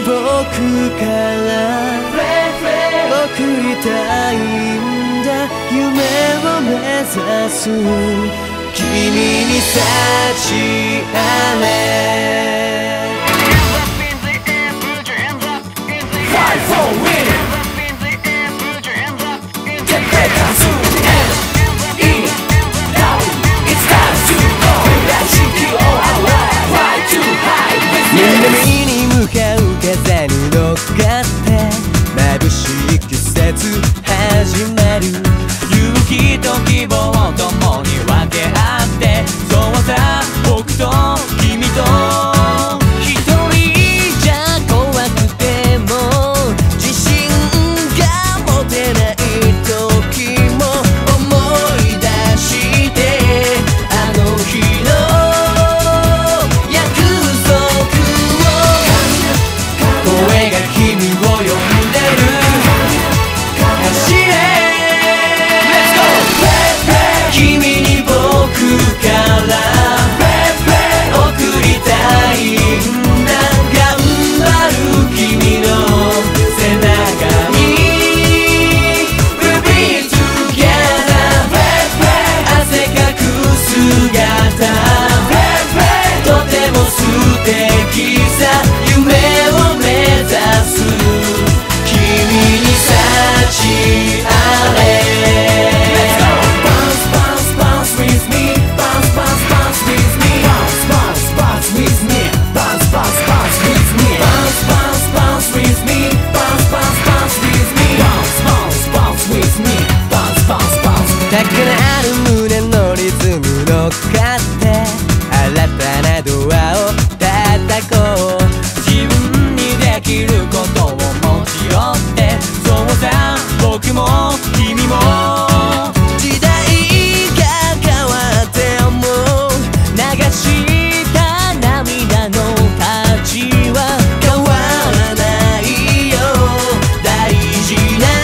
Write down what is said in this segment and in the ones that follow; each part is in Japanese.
僕から送りたいんだ夢を目指す君に幸あれ Fight for win. Get back as soon as in now. It's time to go. Let's take you all our life. Fly too high with me. 南に向かう風に乗っかって眩しい季節始まる勇気と希望を共に分け合ってそうさ僕と君と一人じゃ怖くても自信が持てない時も思い出してあの日の約束を声が君を呼んでる走れ君に僕から送りたいんだ頑張る君の背中に We'll be together 汗かく姿とても素敵さ夢を目指す君に幸あれ高鳴る胸のリズム乗っかって新たなドアを叩こう自分にできることを持ち寄ってそうさ僕も君も時代が変わっても流した涙の価値は変わらないよ大事な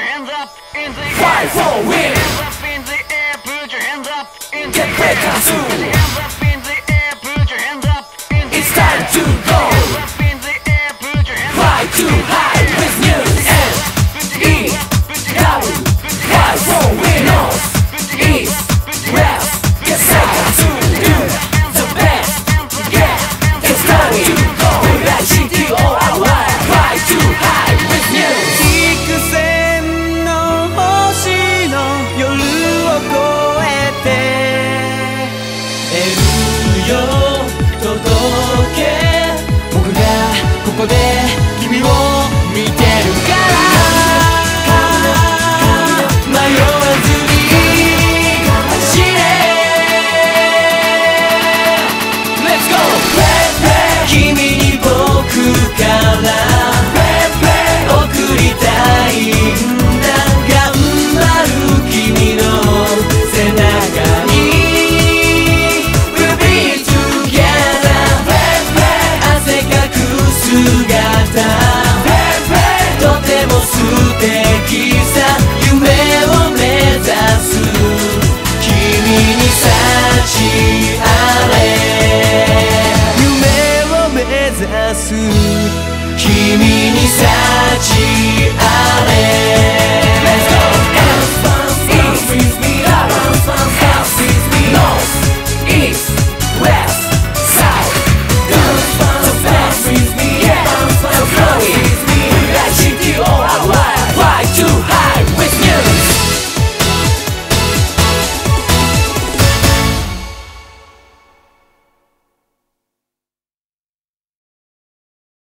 Fight for win. Get back as soon